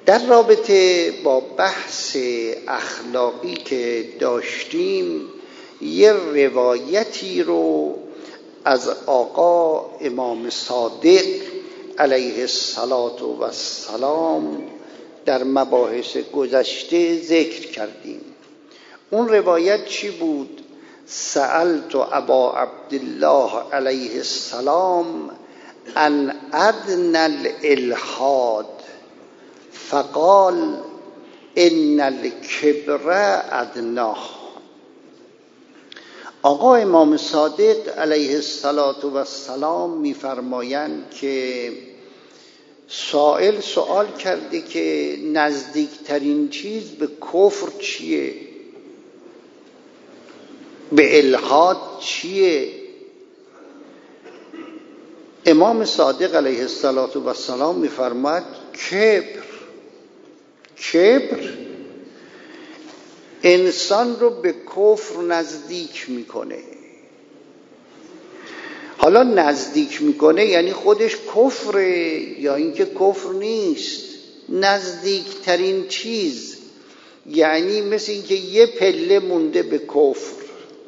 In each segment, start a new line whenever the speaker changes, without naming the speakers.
در رابطه با بحث اخلاقی که داشتیم یه روایتی رو از آقا امام صادق علیه السلام در مباحث گذشته ذکر کردیم. اون روایت چی بود؟ سألت ابا عبدالله علیه السلام عن ادنى الالحاد فقال ان الكبر ادناه. آقا امام صادق علیه السلام میفرمایند که سائل سوال کرده که نزدیکترین چیز به کفر چیه؟ به الحاد چیه؟ امام صادق علیه السلام میفرماید کبر انسان رو به کفر نزدیک میکنه. حالا نزدیک میکنه یعنی خودش کفره یا اینکه کفر نیست؟ نزدیکترین چیز یعنی مثل اینکه یه پله مونده به کفر،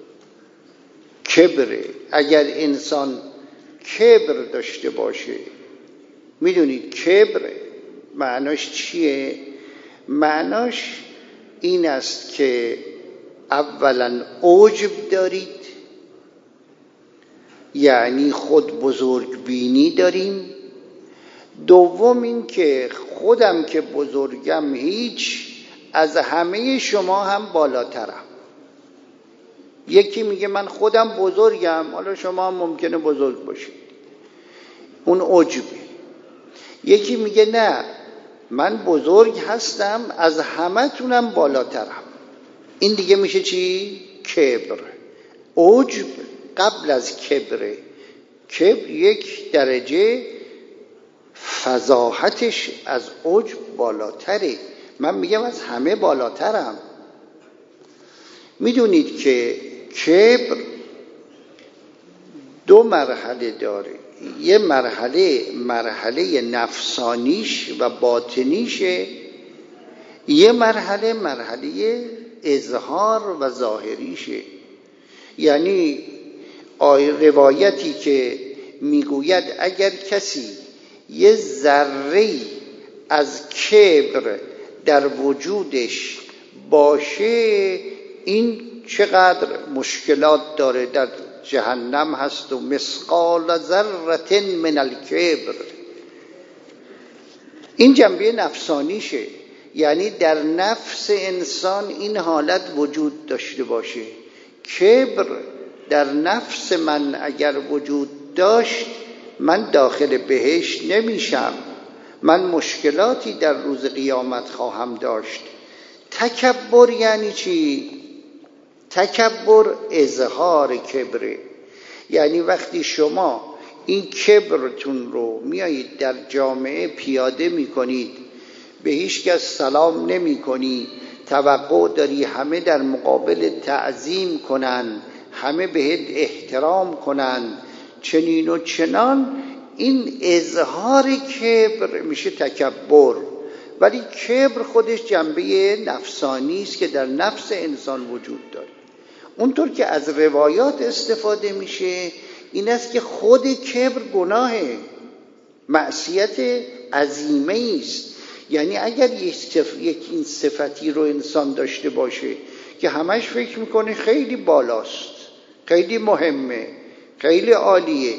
کبره. اگر انسان کبر داشته باشه، میدونید کبر معناش چیه؟ معناش این است که اولا عجب دارید، یعنی خود بزرگ بینی داریم. دوم این که خودم که بزرگم هیچ، از همه شما هم بالاترم. یکی میگه من خودم بزرگم، حالا شما هم ممکنه بزرگ باشید، اون عجبه. یکی میگه نه من بزرگ هستم، از همه تونم بالاترم، این دیگه میشه چی؟ کبر. عجب قبل از کبره. کبر یک درجه فضاحتش از عجب بالاتره. من میگم از همه بالاترم. میدونید که کبر دو مرحله داره. یه مرحله نفسانیش و باطنیشه، یه مرحله اظهار و ظاهریشه. یعنی روایتی که میگوید اگر کسی یه ذره از کبر در وجودش باشه، این چقدر مشکلات داره، در جهنم هست و مثقال ذره من الکبر. این جنبه نفسانیشه، یعنی در نفس انسان این حالت وجود داشته باشه. کبر در نفس من اگر وجود داشت، من داخل بهشت نمیشم، من مشکلاتی در روز قیامت خواهم داشت. تکبر یعنی چی؟ تکبر اظهار کبره. یعنی وقتی شما این کبرتون رو میایید در جامعه پیاده میکنید، به هیچ کس سلام نمی کنی، توقع داری همه در مقابل تعظیم کنن، همه بهت احترام کنن، چنین و چنان، این اظهار کبر میشه تکبر. ولی کبر خودش جنبه نفسانی است که در نفس انسان وجود داره. اونطور که از روایات استفاده میشه این است که خود کبر گناهه، معصیت عظیمه است. یعنی اگر یک این صفتی رو انسان داشته باشه که همش فکر میکنه خیلی بالاست، خیلی مهمه، خیلی عالیه،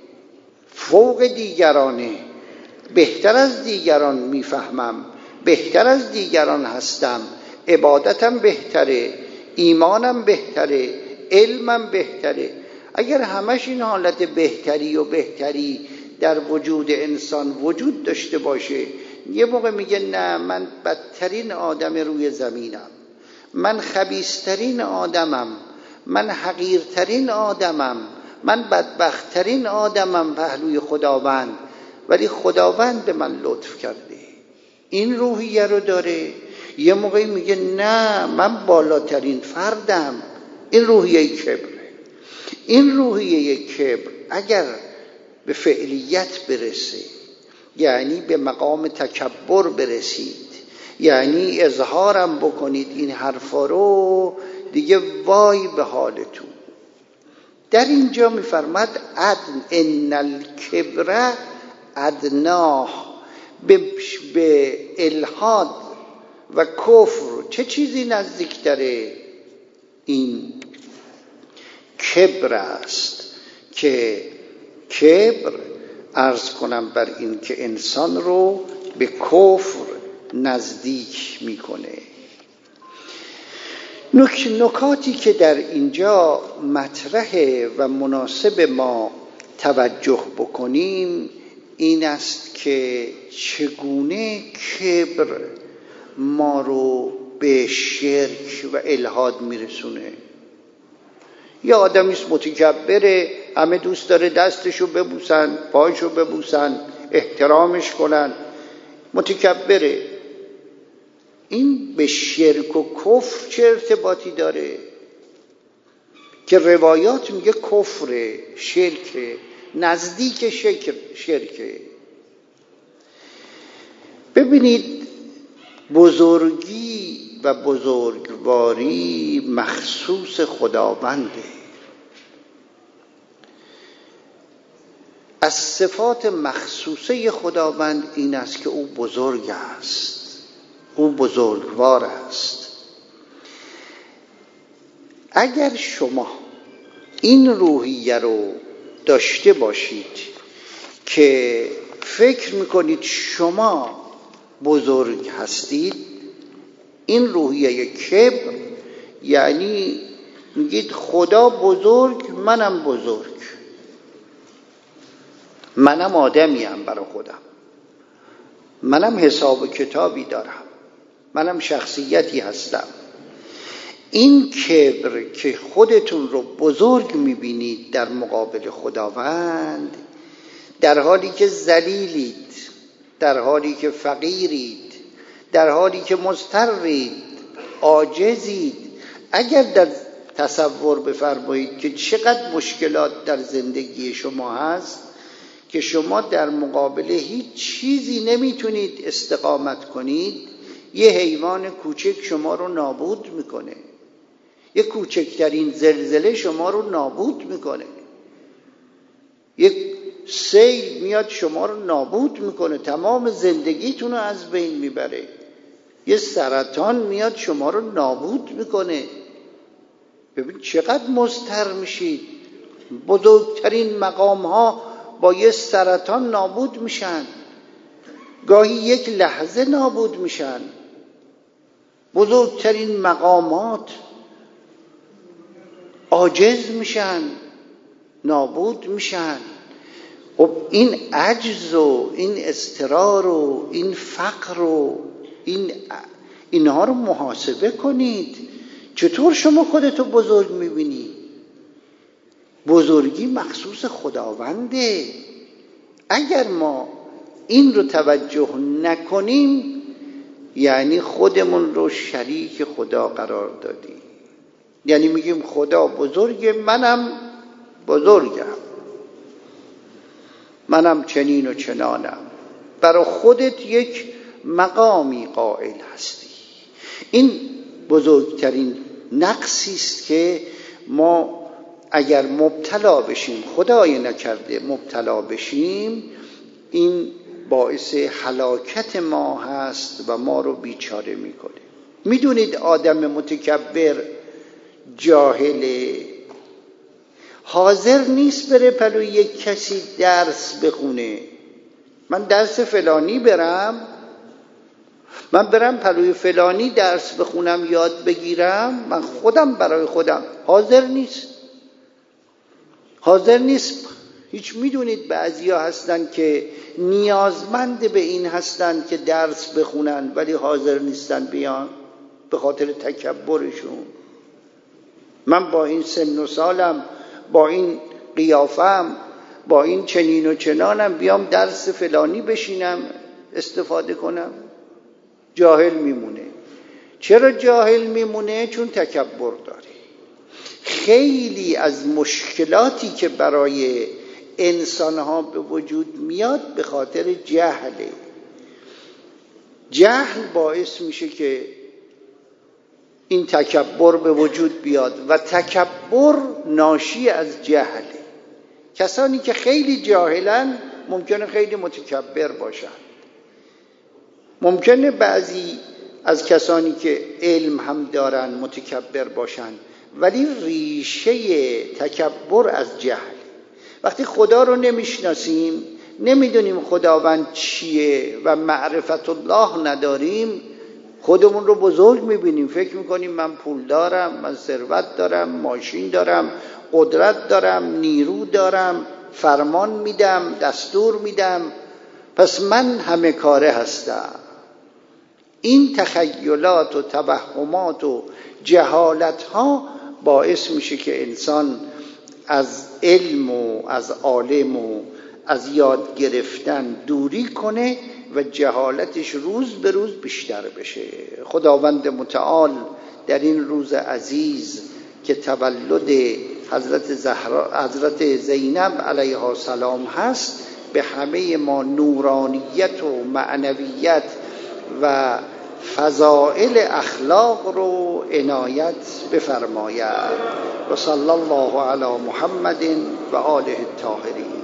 فوق دیگرانه، بهتر از دیگران میفهمم، بهتر از دیگران هستم، عبادتم بهتره، ایمانم بهتره، علمم بهتره. اگر همش این حالت بهتری در وجود انسان وجود داشته باشه، یه موقع میگه نه من بدترین آدم روی زمینم، من خبیثترین آدمم، من حقیرترین آدمم، من بدبختترین آدمم پهلوی خداوند، ولی خداوند به من لطف کرده. این روحیه رو داره. یه موقعی میگه نه من بالاترین فردم. این روحیه کبره. این روحیه کبر اگر به فعلیت برسه، یعنی به مقام تکبر برسید، یعنی اظهارم بکنید این حرفا رو، دیگه وای به حالتون. در اینجا میفرماد ان الکبر ادناه، به الحاد و کفر چه چیزی نزدیکتره؟ این کبر است که کبر عرض کنم بر این که انسان رو به کفر نزدیک میکنه. نکاتی که در اینجا مطرحه و مناسب ما توجه بکنیم این است که چگونه کبر ما رو به شرک و الحاد میرسونه. یه آدمیست متکبره، همه دوست داره دستشو ببوسن، پایشو ببوسن، احترامش کنن، متکبره. این به شرک و کفر چه ارتباطی داره؟ که روایات میگه کفره، شرکه، نزدیک شرکه. ببینید بزرگی و بزرگواری مخصوص خداونده. از صفات مخصوصه خداوند این است که او بزرگ است، او بزرگوار است. اگر شما این روحیه رو داشته باشید که فکر میکنید شما بزرگ هستید، این روحیه کبر، یعنی میگید خدا بزرگ، منم بزرگ، منم آدمیم برای خودم، منم حساب کتابی دارم، منم شخصیتی هستم. این کبر که خودتون رو بزرگ میبینید در مقابل خداوند، در حالی که ذلیلید، در حالی که فقیرید، در حالی که مضطرید، عاجزید، اگر در تصور بفرمایید که چقدر مشکلات در زندگی شما هست که شما در مقابل هیچ چیزی نمیتونید استقامت کنید، یه حیوان کوچک شما رو نابود میکنه، یه کوچکترین زلزله شما رو نابود میکنه، یک سیل میاد شما رو نابود میکنه، تمام زندگیتون رو از بین میبره، یه سرطان میاد شما رو نابود میکنه. ببین چقدر مضطر میشید. بزرگترین مقام ها با یه سرطان نابود میشن، گاهی یک لحظه نابود میشن. بزرگترین مقامات عاجز میشن، نابود میشن. خب این عجز و این اضطرار و این فقر و اینها رو محاسبه کنید. چطور شما خودتو بزرگ میبینی؟ بزرگی مخصوص خداونده. اگر ما این رو توجه نکنیم یعنی خودمون رو شریک خدا قرار دادیم. یعنی میگیم خدا بزرگه، منم بزرگم، منم چنین و چنانم. برای خودت یک مقامی قائل هستی. این بزرگترین نقصی است که ما اگر مبتلا بشیم، خدای نکرده مبتلا بشیم، این باعث هلاکت ما هست و ما رو بیچاره میکنه. میدونید آدم متکبر جاهله، حاضر نیست بره پلوی یک کسی درس بخونه. من درس فلانی برم، من برم پلوی فلانی درس بخونم، یاد بگیرم، من خودم برای خودم حاضر نیست. هیچ میدونید بعضیا هستن که نیازمند به این هستن که درس بخونن ولی حاضر نیستن بیان به خاطر تکبرشون. من با این سن و سالم، با این قیافم، با این چنین و چنانم بیام درس فلانی بشینم استفاده کنم؟ جاهل میمونه. چرا جاهل میمونه؟ چون تکبر داره. خیلی از مشکلاتی که برای انسانها به وجود میاد به خاطر جهله. جهل باعث میشه که این تکبر به وجود بیاد و تکبر ناشی از جهله. کسانی که خیلی جاهلن ممکنه خیلی متکبر باشن. ممکنه بعضی از کسانی که علم هم دارن متکبر باشن، ولی ریشه تکبر از جهل. وقتی خدا رو نمیشناسیم، نمیدونیم خداوند چیه و معرفت الله نداریم، خودمون رو بزرگ میبینیم، فکر میکنیم من پول دارم، من ثروت دارم، ماشین دارم، قدرت دارم، نیرو دارم، فرمان میدم، دستور میدم، پس من همه کاره هستم. این تخیلات و توهمات و جهالت ها باعث میشه که انسان از علم و از عالم و از یاد گرفتن دوری کنه و جهالتش روز به روز بیشتر بشه. خداوند متعال در این روز عزیز که تولد حضرت زینب علیها السلام هست، به همه ما نورانیت و معنویت و فضائل اخلاق رو عنایت بفرماید. و صلی الله علی محمد و آله الطاهرین.